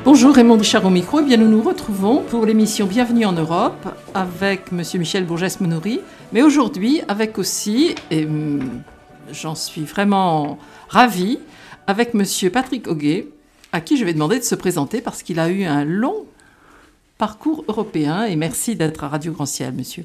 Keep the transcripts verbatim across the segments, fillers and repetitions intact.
Bonjour, Raymond Richard au micro. Eh bien, nous nous retrouvons pour l'émission Bienvenue en Europe avec Monsieur Michel Bourgès-Monory, mais aujourd'hui avec aussi, et j'en suis vraiment ravie, avec Monsieur Patrick Auguet, à qui je vais demander de se présenter parce qu'il a eu un long parcours européen. Et merci d'être à Radio Grand Ciel, monsieur.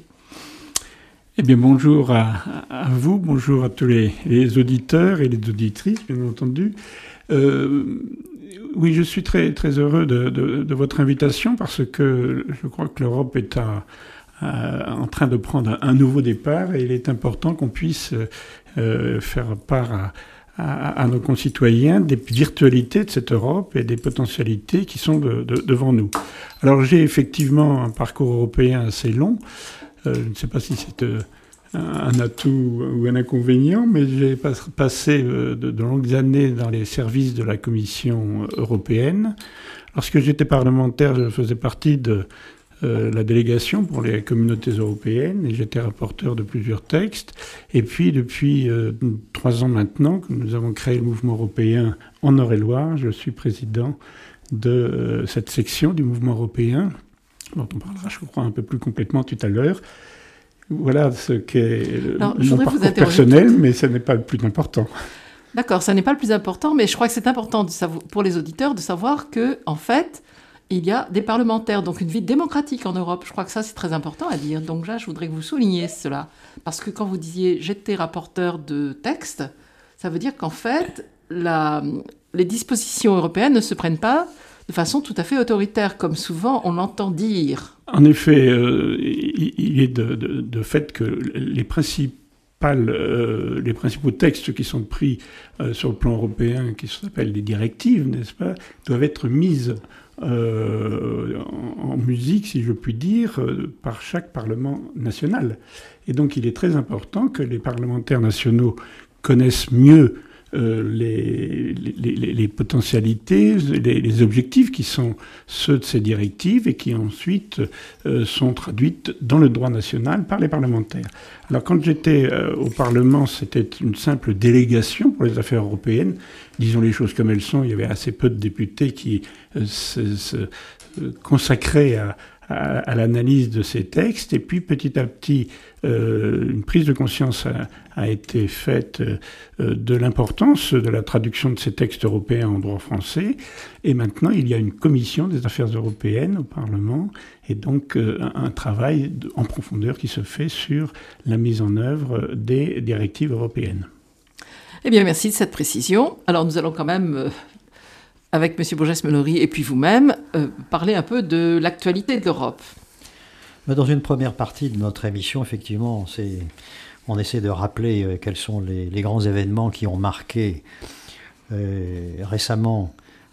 Eh bien, bonjour à, à vous, bonjour à tous les, les auditeurs et les auditrices, bien entendu. Euh, oui, je suis très, très heureux de, de, de votre invitation parce que je crois que l'Europe est à, à, en train de prendre un nouveau départ et il est important qu'on puisse euh, faire part à, à, à nos concitoyens des virtualités de cette Europe et des potentialités qui sont de, de, devant nous. Alors, j'ai effectivement un parcours européen assez long. Euh, je ne sais pas si c'est euh, un atout ou un inconvénient, mais j'ai pas, passé euh, de, de longues années dans les services de la Commission européenne. Lorsque j'étais parlementaire, je faisais partie de euh, la délégation pour les communautés européennes et j'étais rapporteur de plusieurs textes. Et puis, depuis euh, trois ans maintenant, que nous avons créé le mouvement européen en Eure-et-Loire, je suis président de euh, cette section du mouvement européen, dont on parlera, je crois, un peu plus complètement tout à l'heure. Voilà ce qu'est Alors, mon parcours personnel, tout... mais ce n'est pas le plus important. D'accord, ça n'est pas le plus important, mais je crois que c'est important de savoir, pour les auditeurs de savoir que, en fait, il y a des parlementaires, donc une vie démocratique en Europe. Je crois que ça, c'est très important à dire. Donc là, je voudrais que vous souligniez cela. Parce que quand vous disiez « j'étais rapporteur de texte », ça veut dire qu'en fait, la... les dispositions européennes ne se prennent pas de façon tout à fait autoritaire, comme souvent on l'entend dire. En effet, euh, il est de, de, de fait que les, principales, euh, les principaux textes qui sont pris euh, sur le plan européen, qui s'appellent les directives, n'est-ce pas, doivent être mises euh, en, en musique, si je puis dire, euh, par chaque Parlement national. Et donc il est très important que les parlementaires nationaux connaissent mieux Euh, les, les, les potentialités, les, les objectifs qui sont ceux de ces directives et qui ensuite euh, sont traduites dans le droit national par les parlementaires. Alors quand j'étais euh, au Parlement, c'était une simple délégation pour les affaires européennes. Disons les choses comme elles sont, il y avait assez peu de députés qui euh, se, se euh, consacraient à À, à l'analyse de ces textes. Et puis, petit à petit, euh, une prise de conscience a, a été faite euh, de l'importance de la traduction de ces textes européens en droit français. Et maintenant, il y a une commission des affaires européennes au Parlement et donc euh, un, un travail de, en profondeur qui se fait sur la mise en œuvre des directives européennes. Eh bien, merci de cette précision. Alors, nous allons quand même... Euh... avec M. Bourgès-Monory et puis vous-même, euh, parler un peu de l'actualité de l'Europe. Dans une première partie de notre émission, effectivement, c'est, on essaie de rappeler euh, quels sont les, les grands événements qui ont marqué euh, récemment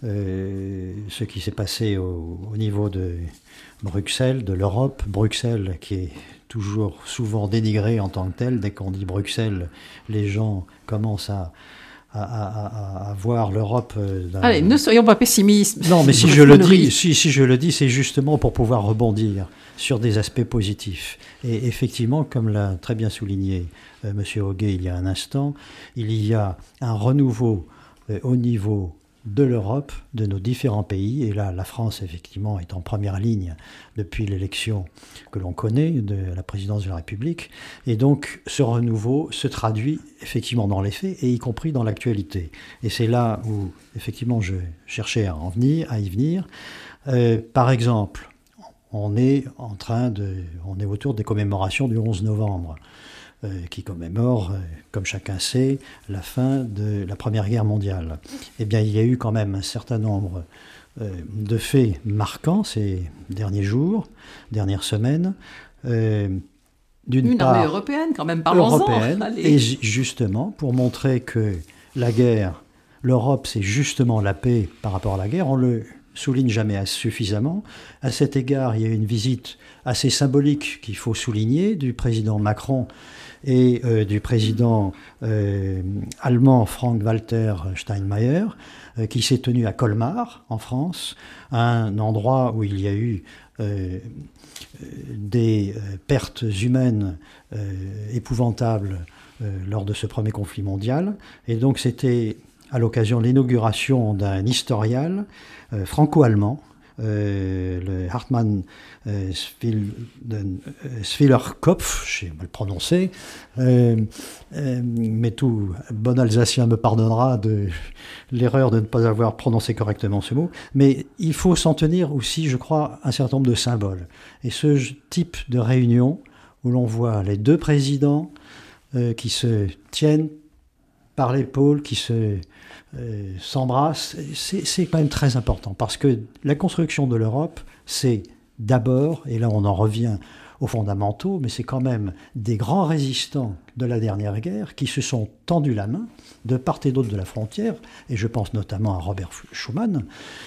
euh, ce qui s'est passé au, au niveau de Bruxelles, de l'Europe. Bruxelles qui est toujours souvent dénigrée en tant que telle. Dès qu'on dit Bruxelles, les gens commencent à... À, à, à voir l'Europe. D'un... Allez, ne soyons pas pessimistes. Non, mais si je le dis, si, si je le dis, c'est justement pour pouvoir rebondir sur des aspects positifs. Et effectivement, comme l'a très bien souligné euh, Monsieur Auguet il y a un instant, il y a un renouveau euh, au niveau de l'Europe, de nos différents pays. Et là, la France, effectivement, est en première ligne depuis l'élection que l'on connaît de la présidence de la République. Et donc, ce renouveau se traduit effectivement dans les faits, et y compris dans l'actualité. Et c'est là où, effectivement, je cherchais à en venir, à y venir. Euh, par exemple, on est en train de... On est autour des commémorations du onze novembre. Euh, qui commémore, euh, comme chacun sait, la fin de la Première Guerre mondiale. Eh bien, il y a eu quand même un certain nombre euh, de faits marquants ces derniers jours, dernières semaines. Euh, d'une Une part, armée européenne, quand même, parlons-en. Européenne, et justement, pour montrer que la guerre, l'Europe, c'est justement la paix par rapport à la guerre, on le souligne jamais suffisamment. À cet égard, il y a eu une visite assez symbolique qu'il faut souligner du président Macron et euh, du président euh, allemand Frank-Walter Steinmeier, euh, qui s'est tenu à Colmar, en France, un endroit où il y a eu euh, des euh, pertes humaines euh, épouvantables euh, lors de ce premier conflit mondial. Et donc c'était à l'occasion de l'inauguration d'un historial euh, franco-allemand, Euh, le Hartmann euh, Schwilerkopf, je sais mal le prononcer, euh, euh, mais tout bon Alsacien me pardonnera de l'erreur de ne pas avoir prononcé correctement ce mot, mais il faut s'en tenir aussi, je crois, un certain nombre de symboles. Et ce type de réunion où l'on voit les deux présidents euh, qui se tiennent par l'épaule, qui se Euh, s'embrassent, c'est, c'est quand même très important parce que la construction de l'Europe, c'est d'abord, et là on en revient aux fondamentaux, mais c'est quand même des grands résistants de la dernière guerre qui se sont tendus la main de part et d'autre de la frontière, et je pense notamment à Robert Schuman,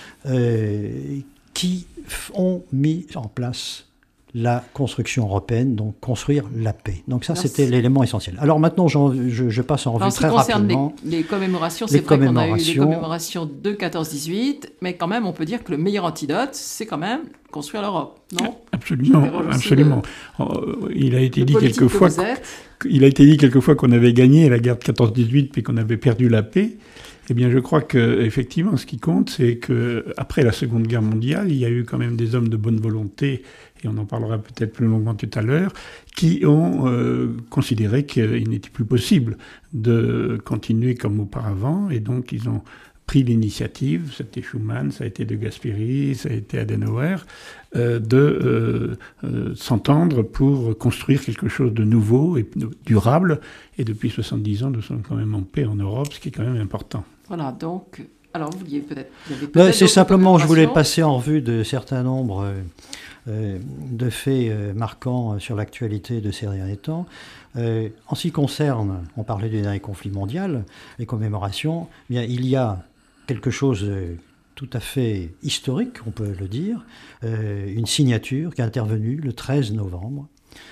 euh, qui ont mis en place la construction européenne, donc construire la paix. Donc ça, Merci. C'était l'élément essentiel. Alors maintenant, je, je passe en revue très rapidement. Les, les commémorations, c'est vrai qu'on a eu les commémorations de quatorze dix-huit, mais quand même, on peut dire que le meilleur antidote, c'est quand même construire l'Europe, non ? Absolument, absolument. De... Il a été dit quelquefois, il a été dit quelquefois qu'on avait gagné la guerre de quatorze dix-huit, puis qu'on avait perdu la paix. Eh bien, je crois que effectivement, ce qui compte, c'est que après la Seconde Guerre mondiale, il y a eu quand même des hommes de bonne volonté, et on en parlera peut-être plus longuement tout à l'heure, qui ont euh, considéré qu'il n'était plus possible de continuer comme auparavant, et donc ils ont pris l'initiative, c'était Schuman, ça a été De Gasperi, ça a été Adenauer, euh, de euh, euh, s'entendre pour construire quelque chose de nouveau et de durable. Et depuis soixante-dix ans, nous sommes quand même en paix en Europe, ce qui est quand même important. Voilà, donc, alors vous vouliez peut-être... peut-être Là, c'est simplement, je voulais passer en revue de certains nombres euh, euh, de faits euh, marquants sur l'actualité de ces derniers temps. Euh, en ce qui concerne, on parlait du dernier conflit mondial, les commémorations, eh bien, il y a quelque chose de tout à fait historique, on peut le dire, euh, une signature qui est intervenue le treize novembre,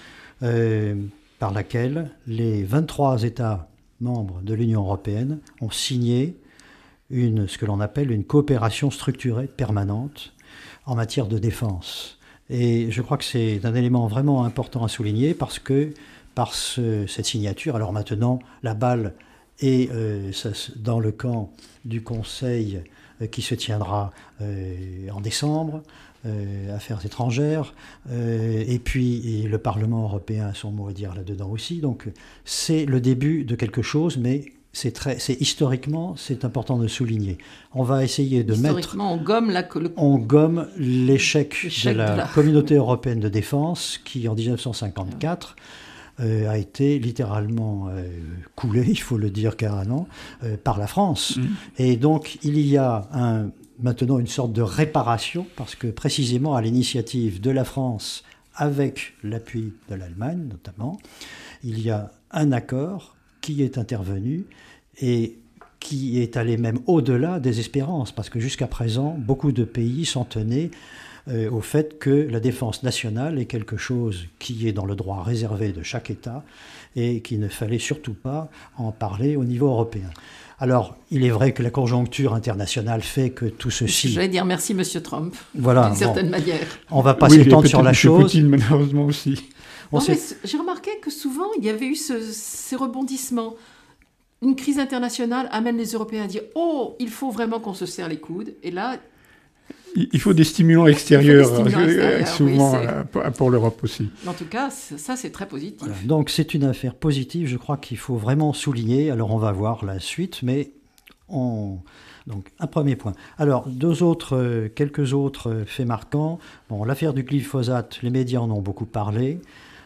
euh, par laquelle les vingt-trois États membres de l'Union européenne ont signé une, ce que l'on appelle une coopération structurée permanente en matière de défense. Et je crois que c'est un élément vraiment important à souligner parce que par ce, cette signature, alors maintenant la balle est euh, dans le camp du Conseil euh, qui se tiendra euh, en décembre, euh, Affaires étrangères, euh, et puis et le Parlement européen a son mot à dire là-dedans aussi. Donc c'est le début de quelque chose, mais c'est très, c'est historiquement, c'est important de souligner. On va essayer de historiquement, mettre... Historiquement, on gomme la... Le... On gomme l'échec, l'échec de, la de la Communauté européenne de défense qui, en dix-neuf cent cinquante-quatre... Euh, a été littéralement euh, coulé, il faut le dire carrément, euh, par la France. Mmh. Et donc, il y a un, maintenant une sorte de réparation, parce que précisément à l'initiative de la France, avec l'appui de l'Allemagne notamment, il y a un accord qui est intervenu et qui est allé même au-delà des espérances, parce que jusqu'à présent, beaucoup de pays s'en tenaient Euh, au fait que la défense nationale est quelque chose qui est dans le droit réservé de chaque État et qu'il ne fallait surtout pas en parler au niveau européen. Alors, il est vrai que la conjoncture internationale fait que tout ceci... J'allais dire merci, Monsieur Trump, voilà, d'une certaine bon, manière. On ne va pas s'étendre sur la M. chose. Poutine, malheureusement aussi. Non, mais j'ai remarqué que souvent, il y avait eu ce, ces rebondissements. Une crise internationale amène les Européens à dire « Oh, il faut vraiment qu'on se serre les coudes ». Et là... Il faut des stimulants extérieurs, des stimulants extérieurs souvent oui, pour l'Europe aussi. En tout cas, ça c'est très positif. Voilà. Donc c'est une affaire positive, je crois qu'il faut vraiment souligner. Alors on va voir la suite, mais on... donc un premier point. Alors deux autres, quelques autres faits marquants. Bon, l'affaire du glyphosate, les médias en ont beaucoup parlé.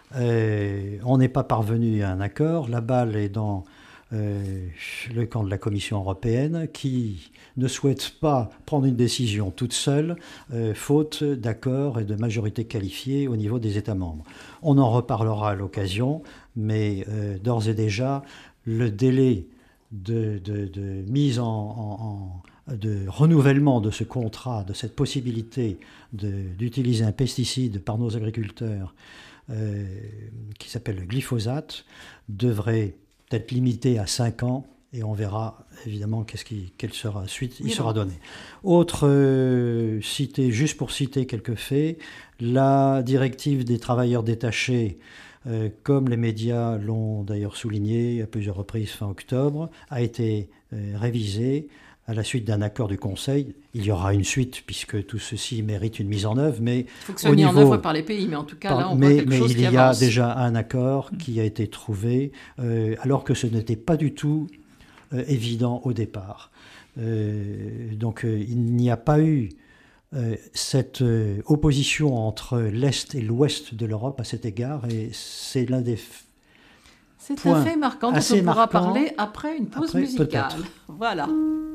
Euh, on n'est pas parvenu à un accord. La balle est dans euh, le camp de la Commission européenne qui ne souhaite pas prendre une décision toute seule, euh, faute d'accord et de majorité qualifiée au niveau des États membres. On en reparlera à l'occasion, mais euh, d'ores et déjà, le délai de, de, de mise en, en, en de renouvellement de ce contrat, de cette possibilité de, d'utiliser un pesticide par nos agriculteurs euh, qui s'appelle le glyphosate, devrait être limité à cinq ans. Et on verra évidemment qu'est-ce qui, quelle sera suite il sera donné. Autre euh, cité, juste pour citer quelques faits, la directive des travailleurs détachés euh, comme les médias l'ont d'ailleurs souligné à plusieurs reprises fin octobre, a été euh, révisé à la suite d'un accord du Conseil. Il y aura une suite, puisque tout ceci mérite une mise en œuvre, mais il faut que ce soit mis en œuvre par les pays, mais en tout cas, par, là, on mais, voit quelque mais chose il qui y avance. a déjà un accord qui a été trouvé, euh, alors que ce n'était pas du tout euh, évident au départ. Euh, donc, euh, il n'y a pas eu euh, cette euh, opposition entre l'Est et l'Ouest de l'Europe à cet égard, et c'est l'un des C'est un fait marquant dont on pourra marquant, parler après une pause après, musicale. peut-être. Voilà.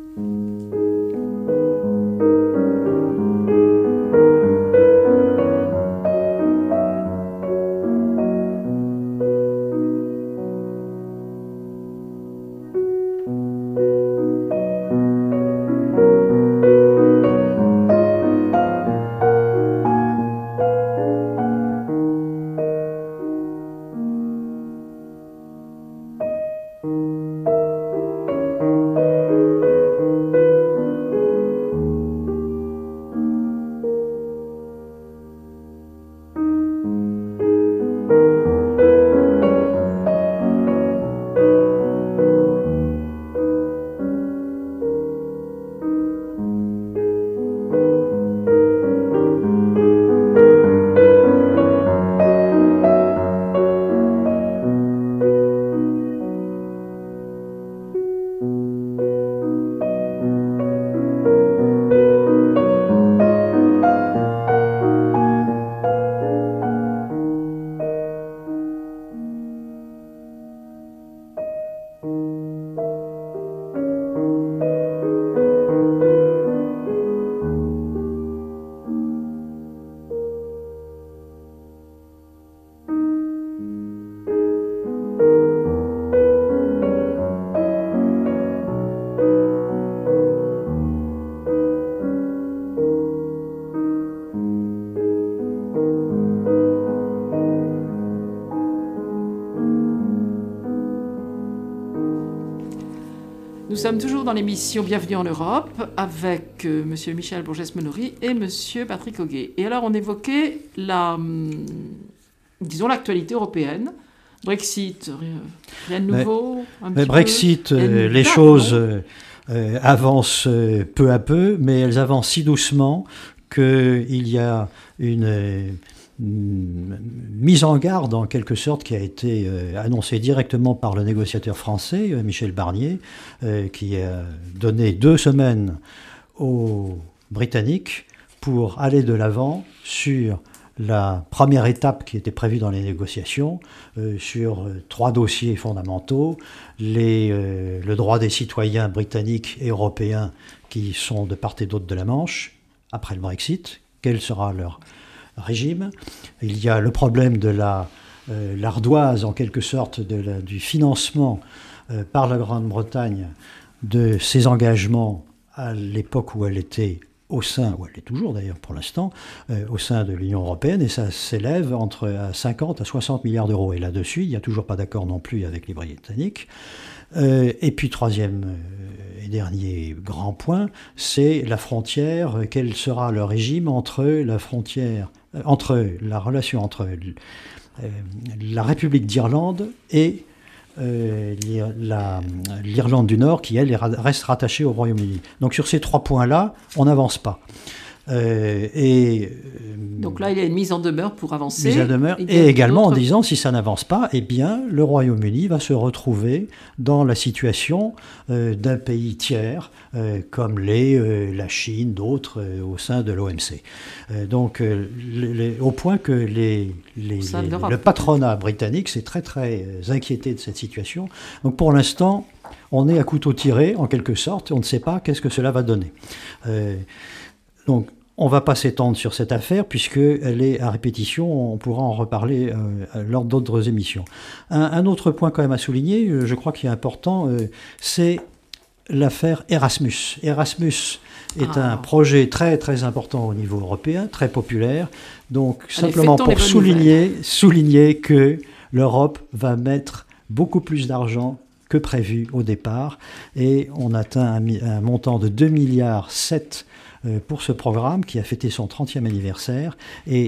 Nous sommes toujours dans l'émission Bienvenue en Europe avec euh, Monsieur Michel Bourgès-Menory et Monsieur Patrick Auguet. Et alors on évoquait la, hum, disons l'actualité européenne, Brexit, rien de nouveau. Mais, un mais petit Brexit, peu, euh, les date, choses euh, euh, avancent euh, peu à peu, mais elles avancent si doucement qu'il y a une, euh, une mise en garde en quelque sorte qui a été euh, annoncée directement par le négociateur français, euh, Michel Barnier, euh, qui a donné deux semaines aux Britanniques pour aller de l'avant sur la première étape qui était prévue dans les négociations, euh, sur euh, trois dossiers fondamentaux, les, euh, le droit des citoyens britanniques et européens qui sont de part et d'autre de la Manche, après le Brexit, quel sera leur régime. Il y a le problème de la, euh, l'ardoise, en quelque sorte, de la, du financement euh, par la Grande-Bretagne de ses engagements à l'époque où elle était au sein, où elle est toujours d'ailleurs pour l'instant, euh, au sein de l'Union européenne, et ça s'élève entre à cinquante à soixante milliards d'euros. Et là-dessus, il n'y a toujours pas d'accord non plus avec les Britanniques. Euh, et puis, troisième euh, et dernier grand point, c'est la frontière. Quel sera le régime entre la frontière, euh, entre la relation entre euh, la République d'Irlande et Euh, la, l'Irlande du Nord, qui, elle, reste rattachée au Royaume-Uni. Donc, sur ces trois points-là, on n'avance pas. Euh, et, Donc là, il y a une mise en demeure pour avancer. Mise en demeure, et, et également en disant, si ça n'avance pas, eh bien, le Royaume-Uni va se retrouver dans la situation euh, d'un pays tiers, euh, comme l'est euh, la Chine, d'autres euh, au sein de l'O M C. Euh, donc, euh, les, les, au point que les, les, les, le patronat britannique s'est très, très inquiété de cette situation. Donc, pour l'instant, on est à couteau tiré, en quelque sorte, on ne sait pas qu'est-ce que cela va donner. Euh, Donc, on ne va pas s'étendre sur cette affaire puisqu'elle est à répétition, on pourra en reparler euh, lors d'autres émissions. Un, un autre point quand même à souligner, je crois qu'il est important, euh, c'est l'affaire Erasmus. Erasmus est ah. un projet très très important au niveau européen, très populaire. Donc, Allez, simplement pour souligner, souligner que l'Europe va mettre beaucoup plus d'argent que prévu au départ et on atteint un, un montant de deux virgule sept milliards pour ce programme qui a fêté son trentième anniversaire. Et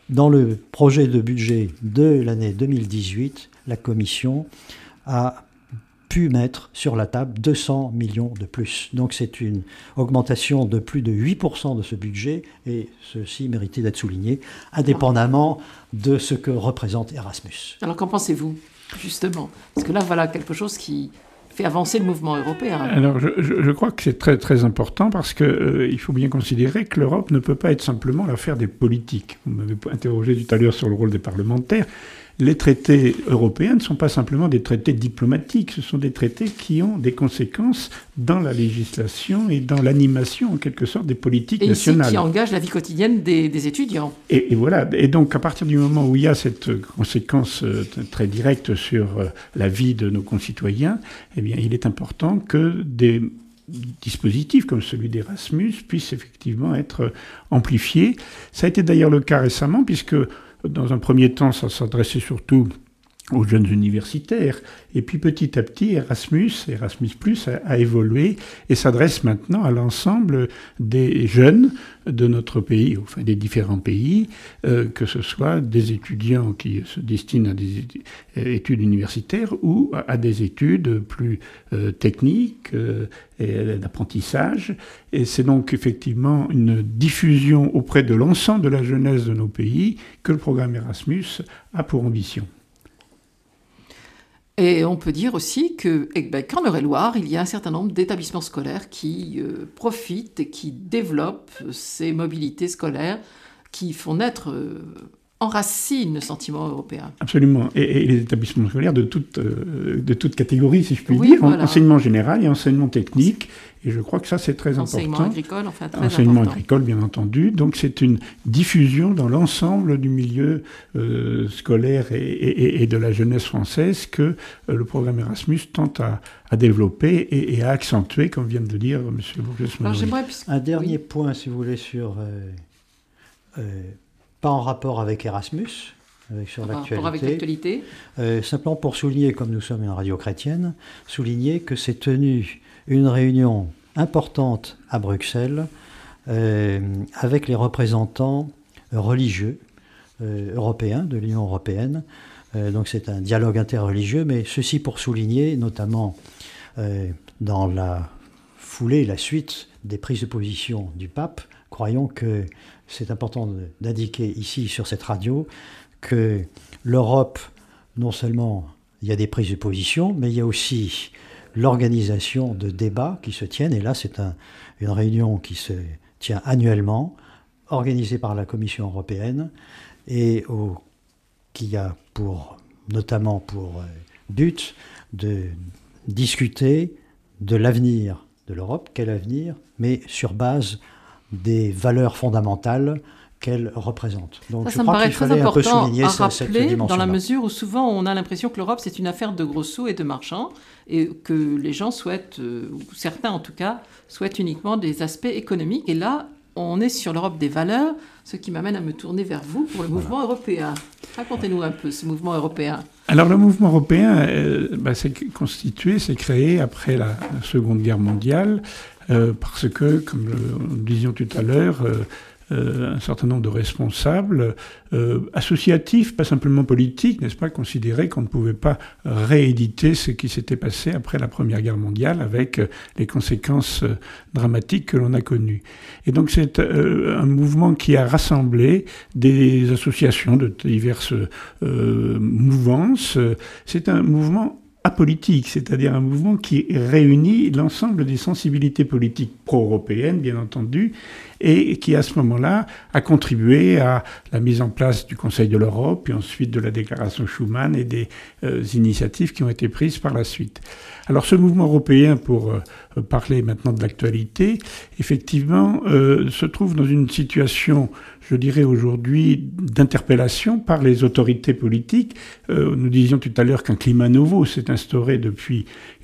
dans le projet de budget de l'année deux mille dix-huit, la Commission a pu mettre sur la table deux cents millions de plus. Donc c'est une augmentation de plus de huit pour cent de ce budget, et ceci méritait d'être souligné, indépendamment de ce que représente Erasmus. Alors qu'en pensez-vous, justement? Parce que là, voilà quelque chose qui fait avancer le mouvement européen. Alors je, je, je crois que c'est très, très important, parce qu'il euh, faut bien considérer que l'Europe ne peut pas être simplement l'affaire des politiques. Vous m'avez interrogé tout à l'heure sur le rôle des parlementaires. Les traités européens ne sont pas simplement des traités diplomatiques, ce sont des traités qui ont des conséquences dans la législation et dans l'animation, en quelque sorte, des politiques et nationales. Et ici, qui engagent la vie quotidienne des, des étudiants. Et, et voilà. Et donc, à partir du moment où il y a cette conséquence euh, très directe sur euh, la vie de nos concitoyens, eh bien, il est important que des dispositifs comme celui d'Erasmus puissent effectivement être amplifiés. Ça a été d'ailleurs le cas récemment, puisque dans un premier temps, ça s'adressait surtout aux jeunes universitaires. Et puis petit à petit, Erasmus, Erasmus plus, a, a évolué et s'adresse maintenant à l'ensemble des jeunes de notre pays, enfin des différents pays, euh, que ce soit des étudiants qui se destinent à des études universitaires ou à, à des études plus euh, techniques euh, et d'apprentissage. Et c'est donc effectivement une diffusion auprès de l'ensemble de la jeunesse de nos pays que le programme Erasmus a pour ambition. Et on peut dire aussi que, eh ben, qu'en Eure-et-Loire, il y a un certain nombre d'établissements scolaires qui euh, profitent et qui développent ces mobilités scolaires qui font naître, euh, enracinent le sentiment européen. Absolument. Et, et les établissements scolaires de toute, euh, de toute catégorie, si je puis oui, dire, voilà. Enseignement général et enseignement technique. Et je crois que ça, c'est très enseignement important. Enseignement agricole, enfin très enseignement important. agricole, bien entendu. Donc, c'est une diffusion dans l'ensemble du milieu euh, scolaire et, et, et de la jeunesse française que euh, le programme Erasmus tente à, à développer et, et à accentuer, comme vient de le dire M. Bourges-Manory. Un dernier oui. point, si vous voulez, sur... Euh, euh, pas en rapport avec Erasmus, avec, sur l'actualité. Rapport avec l'actualité. Euh, simplement pour souligner, comme nous sommes une radio chrétienne, souligner que s'est tenue une réunion importante à Bruxelles euh, avec les représentants religieux euh, européens, de l'Union européenne. Euh, donc c'est un dialogue interreligieux, mais ceci pour souligner, notamment euh, dans la foulée, la suite des prises de position du pape, croyons que c'est important d'indiquer ici sur cette radio que l'Europe, non seulement il y a des prises de position, mais il y a aussi l'organisation de débats qui se tiennent. Et là, c'est un, une réunion qui se tient annuellement, organisée par la Commission européenne et au, qui a pour, notamment pour but de discuter de l'avenir de l'Europe. Quel avenir? Mais sur base des valeurs fondamentales qu'elle représente. Donc ça, je ça crois me paraît qu'il très fallait important un peu souligner à cette, cette rappeler, dimension-là. dans la mesure où souvent on a l'impression que l'Europe c'est une affaire de gros sous et de marchands, et que les gens souhaitent, euh, ou certains en tout cas, souhaitent uniquement des aspects économiques. Et là, on est sur l'Europe des valeurs, ce qui m'amène à me tourner vers vous pour le mouvement voilà. européen. Racontez-nous un peu ce mouvement européen. Alors le mouvement européen, euh, bah, c'est constitué, c'est créé après la Seconde Guerre mondiale, euh, parce que, comme le, nous disions tout à l'heure, euh, Euh, un certain nombre de responsables euh, associatifs, pas simplement politiques, n'est-ce pas, considéraient qu'on ne pouvait pas rééditer ce qui s'était passé après la Première Guerre mondiale avec euh, les conséquences euh, dramatiques que l'on a connues. Et donc c'est euh, un mouvement qui a rassemblé des associations de diverses euh, mouvances. C'est un mouvement apolitique, c'est-à-dire un mouvement qui réunit l'ensemble des sensibilités politiques pro-européennes, bien entendu, et qui, à ce moment-là, a contribué à la mise en place du Conseil de l'Europe, puis ensuite de la déclaration Schuman et des euh, initiatives qui ont été prises par la suite. Alors, ce mouvement européen, pour euh, parler maintenant de l'actualité, effectivement, euh, se trouve dans une situation, je dirais aujourd'hui, d'interpellation par les autorités politiques. Euh, nous disions tout à l'heure qu'un climat nouveau s'est instauré depuis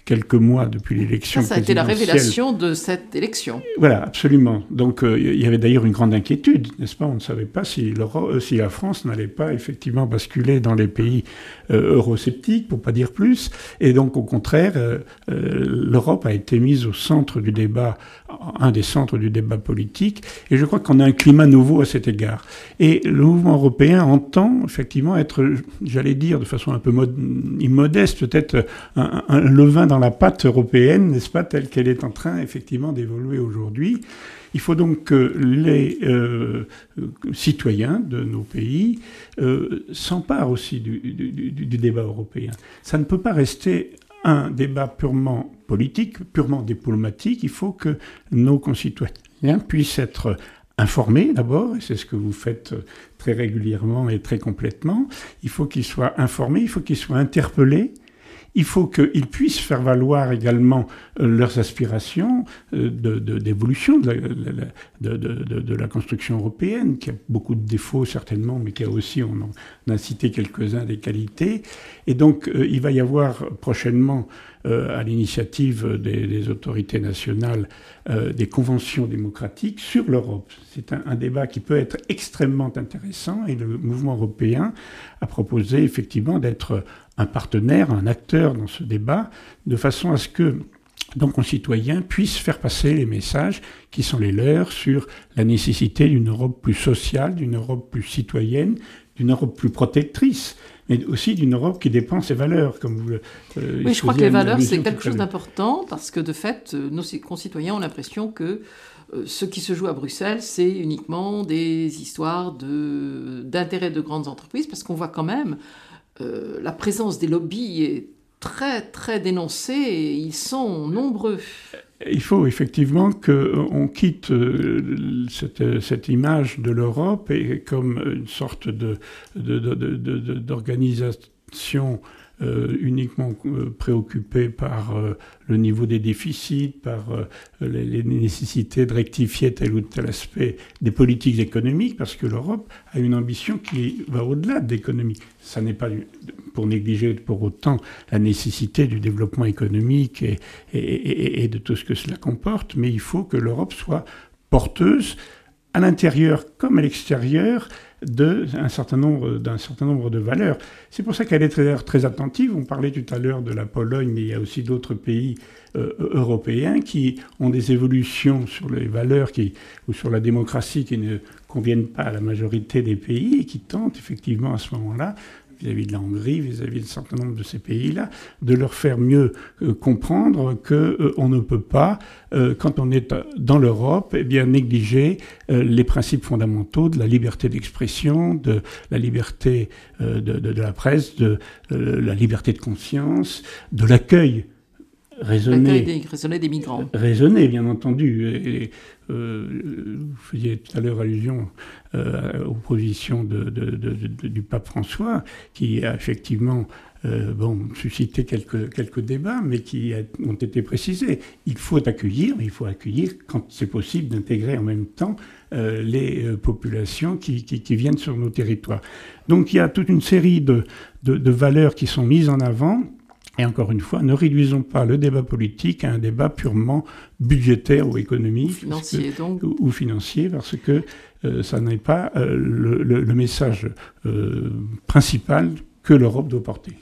quelques mois depuis l'élection présidentielle. Ça, ça a été la révélation de cette élection. Voilà, absolument. Donc euh, il y avait d'ailleurs une grande inquiétude, n'est-ce pas? On ne savait pas si, euh, si la France n'allait pas effectivement basculer dans les pays euh, eurosceptiques, pour pas dire plus. Et donc au contraire, euh, euh, l'Europe a été mise au centre du débat, un des centres du débat politique. Et je crois qu'on a un climat nouveau à cet égard. Et le mouvement européen entend effectivement être, j'allais dire de façon un peu mod- immodeste, peut-être un, un levain dans la pâte européenne, n'est-ce pas, telle qu'elle est en train effectivement d'évoluer aujourd'hui. Il faut donc que les euh, citoyens de nos pays euh, s'emparent aussi du, du, du, du débat européen. Ça ne peut pas rester un débat purement politique, purement diplomatique. Il faut que nos concitoyens puissent être informés d'abord, et c'est ce que vous faites très régulièrement et très complètement. Il faut qu'ils soient informés, il faut qu'ils soient interpellés. Il faut qu'ils puissent faire valoir également euh, leurs aspirations euh, de, de, d'évolution de la, de, de, de, de la construction européenne, qui a beaucoup de défauts certainement, mais qui a aussi, on, en, on a cité quelques-uns, des qualités. Et donc, euh, il va y avoir prochainement, euh, à l'initiative des, des autorités nationales, euh, des conventions démocratiques sur l'Europe. C'est un, un débat qui peut être extrêmement intéressant, et le mouvement européen a proposé effectivement d'être un partenaire, un acteur dans ce débat, de façon à ce que nos concitoyens puissent faire passer les messages qui sont les leurs sur la nécessité d'une Europe plus sociale, d'une Europe plus citoyenne, d'une Europe plus protectrice, mais aussi d'une Europe qui défend ses valeurs. Comme vous, euh, oui, je crois que les valeurs, c'est quelque chose d'important, parce que de fait, nos concitoyens ont l'impression que euh, ce qui se joue à Bruxelles, c'est uniquement des histoires de, d'intérêts de grandes entreprises, parce qu'on voit quand même Euh, la présence des lobbies est très, très dénoncée et ils sont nombreux. Il faut effectivement qu'on quitte euh, cette, cette image de l'Europe et comme une sorte de, de, de, de, de, d'organisation Euh, uniquement euh, préoccupé par euh, le niveau des déficits, par euh, les, les nécessités de rectifier tel ou tel aspect des politiques économiques, parce que l'Europe a une ambition qui va au-delà de l'économie. Ça n'est pas pour négliger pour autant la nécessité du développement économique et, et, et, et de tout ce que cela comporte, mais il faut que l'Europe soit porteuse à l'intérieur comme à l'extérieur d'un certain nombre, d'un certain nombre de valeurs. C'est pour ça qu'elle est très, très attentive. On parlait tout à l'heure de la Pologne, mais il y a aussi d'autres pays euh, européens qui ont des évolutions sur les valeurs qui, ou sur la démocratie qui ne conviennent pas à la majorité des pays et qui tentent effectivement à ce moment-là, vis-à-vis de la Hongrie, vis-à-vis d'un certain nombre de ces pays-là, de leur faire mieux euh, comprendre qu'on euh, ne peut pas, euh, quand on est dans l'Europe, eh bien, négliger euh, les principes fondamentaux de la liberté d'expression, de la liberté euh, de, de, de la presse, de euh, la liberté de conscience, de l'accueil raisonné, des, raisonné des migrants. Raisonné, bien entendu. Et, euh, vous faisiez tout à l'heure allusion euh, aux positions de, de, de, de, du pape François, qui a effectivement euh, bon, suscité quelques, quelques débats, mais qui a, ont été précisés. Il faut accueillir, mais il faut accueillir quand c'est possible d'intégrer en même temps euh, les euh, populations qui, qui, qui viennent sur nos territoires. Donc il y a toute une série de, de, de valeurs qui sont mises en avant. Et encore une fois, ne réduisons pas le débat politique à un débat purement budgétaire ou économique. Ou financier, que, donc. Ou, ou financier, parce que euh, ça n'est pas euh, le, le, le message euh, principal que l'Europe doit porter.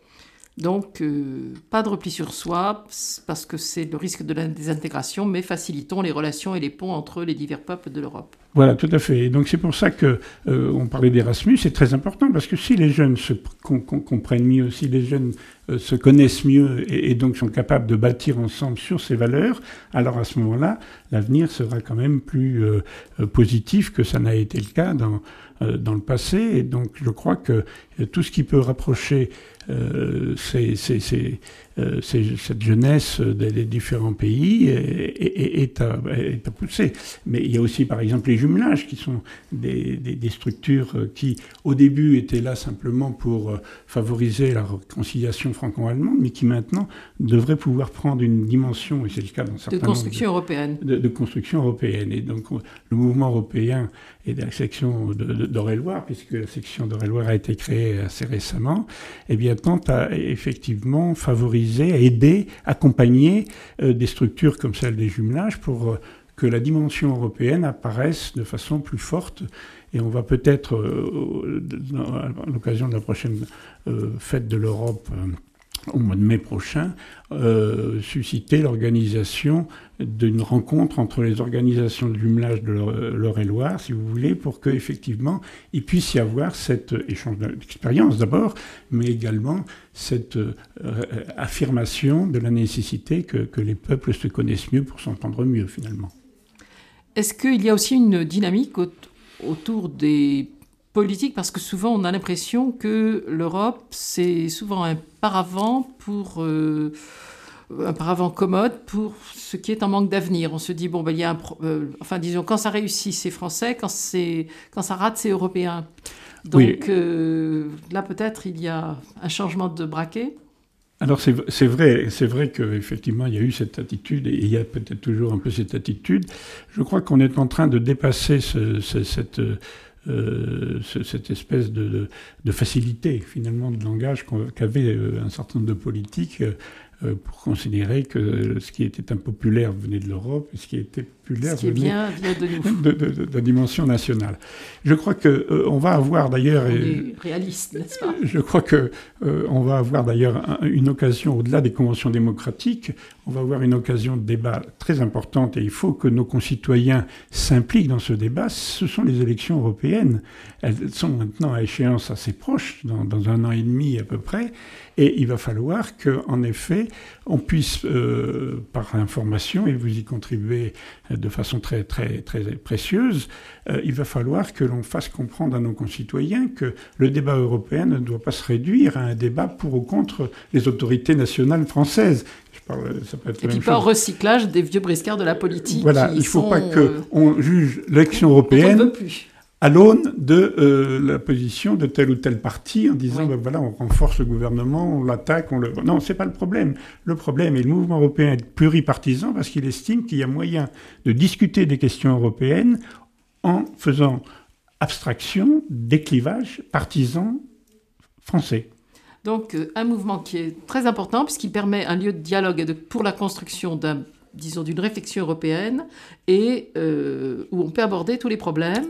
Donc, euh, pas de repli sur soi, parce que c'est le risque de la désintégration, mais facilitons les relations et les ponts entre les divers peuples de l'Europe. Voilà, tout à fait. Et donc c'est pour ça que euh, on parlait d'Erasmus, c'est très important, parce que si les jeunes se com- com- comprennent mieux, si les jeunes euh, se connaissent mieux et, et donc sont capables de bâtir ensemble sur ces valeurs, alors à ce moment-là, l'avenir sera quand même plus euh, positif que ça n'a été le cas dans, euh, dans le passé. Et donc je crois que euh, tout ce qui peut rapprocher euh, ces, ces, ces, euh, ces, cette jeunesse des, des différents pays est, est, est, à, est à pousser. Mais il y a aussi par exemple les jumelages, qui sont des, des, des structures qui, au début, étaient là simplement pour favoriser la réconciliation franco-allemande, mais qui maintenant devraient pouvoir prendre une dimension, et c'est le cas dans certains de construction nombre de, européenne. De, de construction européenne. Et donc, le mouvement européen et de la section de, de, d'Eure-et-Loir, puisque la section d'Eure-et-Loir a été créée assez récemment, eh bien, tente à effectivement favoriser favoriser, à aider, accompagner euh, des structures comme celle des jumelages pour euh, que la dimension européenne apparaisse de façon plus forte. Et on va peut-être, euh, à l'occasion de la prochaine euh, fête de l'Europe, euh, au mois de mai prochain, euh, susciter l'organisation d'une rencontre entre les organisations de jumelage de l'Eure-et-Loire, si vous voulez, pour qu'effectivement, il puisse y avoir cet échange d'expérience d'abord, mais également cette euh, affirmation de la nécessité que, que les peuples se connaissent mieux pour s'entendre mieux, finalement. Est-ce qu'il y a aussi une dynamique au- autour des politique, parce que souvent on a l'impression que l'Europe, c'est souvent un paravent pour euh, un paravent commode pour ce qui est en manque d'avenir. On se dit bon ben il y a un pro- euh, enfin disons quand ça réussit c'est français, quand c'est quand ça rate c'est européen. Donc oui. euh, là peut-être il y a un changement de braquet. Alors c'est, c'est vrai, c'est vrai qu'effectivement il y a eu cette attitude et il y a peut-être toujours un peu cette attitude. Je crois qu'on est en train de dépasser ce, ce, cette Euh, ce, cette espèce de, de, de facilité finalement de langage qu'avaient euh, un certain nombre de politiques euh, pour considérer que ce qui était impopulaire venait de l'Europe et ce qui était populaire ce qui est venait bien vient de nous. De, de, de, de la dimension nationale. Je crois que euh, on va avoir d'ailleurs... On est réaliste, n'est-ce pas ? Je crois que euh, on va avoir d'ailleurs un, une occasion, au-delà des conventions démocratiques, on va avoir une occasion de débat très importante et il faut que nos concitoyens s'impliquent dans ce débat. Ce sont les élections européennes. Elles sont maintenant à échéance assez proche, dans, dans un an et demi à peu près, et il va falloir qu'en effet, on puisse, euh, par l'information, et vous y contribuez de façon très, très, très précieuse, euh, il va falloir que l'on fasse comprendre à nos concitoyens que le débat européen ne doit pas se réduire à un débat pour ou contre les autorités nationales françaises. Je parle, ça peut être et puis pas un recyclage des vieux briscards de la politique. Voilà, qui il ne faut sont, pas qu'on euh, juge l'élection européenne on ne veut plus. à l'aune de euh, la position de tel ou tel parti, en disant, oui. ben voilà, on renforce le gouvernement, on l'attaque, on le... Non, c'est pas le problème. Le problème est le mouvement européen est pluripartisan parce qu'il estime qu'il y a moyen de discuter des questions européennes en faisant abstraction des clivages partisans français. Donc, euh, un mouvement qui est très important puisqu'il permet un lieu de dialogue et de, pour la construction d'un, disons, d'une réflexion européenne et euh, où on peut aborder tous les problèmes.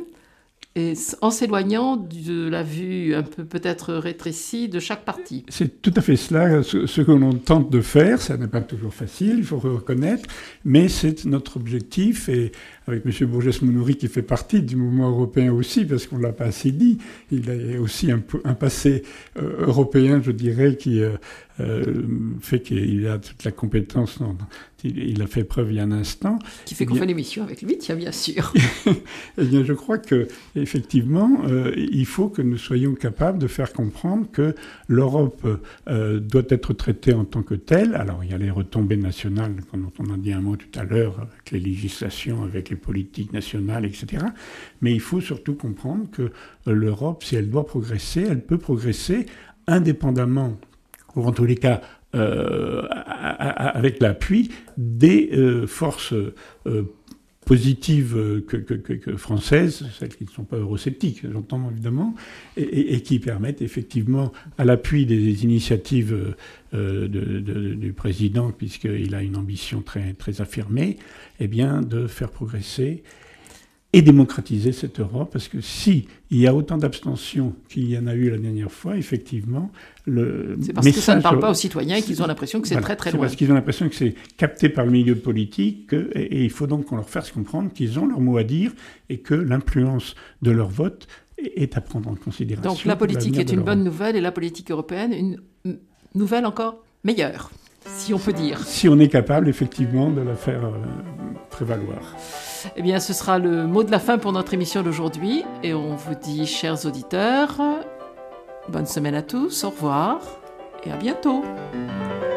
Et en s'éloignant de la vue un peu peut-être rétrécie de chaque parti. C'est tout à fait cela, ce, ce que l'on tente de faire. Ça n'est pas toujours facile, il faut le reconnaître, mais c'est notre objectif. Et avec M. Bourges-Monouri, qui fait partie du mouvement européen aussi, parce qu'on ne l'a pas assez dit, il a aussi un, un passé euh, européen, je dirais, qui euh, euh, fait qu'il a toute la compétence dont il, il a fait preuve il y a un instant. Qui fait qu'on fait l'émission avec lui, tiens, bien sûr. Eh bien, je crois que effectivement, euh, il faut que nous soyons capables de faire comprendre que l'Europe euh, doit être traitée en tant que telle. Alors, il y a les retombées nationales, dont on a dit un mot tout à l'heure, avec les législations, avec les politiques nationales, et cetera. Mais il faut surtout comprendre que euh, l'Europe, si elle doit progresser, elle peut progresser indépendamment, ou en tous les cas, euh, avec l'appui des euh, forces euh, positives que, que, que, que françaises, celles qui ne sont pas eurosceptiques, j'entends évidemment, et, et, et qui permettent effectivement, à l'appui des initiatives euh, de, de, du président, puisqu'il a une ambition très, très affirmée, eh bien, de faire progresser et démocratiser cette Europe, parce que si il y a autant d'abstention qu'il y en a eu la dernière fois, effectivement, le c'est parce message, que ça ne parle pas aux citoyens et qu'ils ont l'impression que c'est voilà, très très c'est loin. Parce qu'ils ont l'impression que c'est capté par le milieu politique, que, et, et il faut donc qu'on leur fasse comprendre qu'ils ont leur mot à dire et que l'influence de leur vote est, est à prendre en considération. Donc la politique est une bonne nouvelle et la politique européenne une nouvelle encore meilleure, si on peut dire. Si on est capable effectivement de la faire euh, prévaloir. Eh bien, ce sera le mot de la fin pour notre émission d'aujourd'hui. Et on vous dit, chers auditeurs, bonne semaine à tous, au revoir et à bientôt.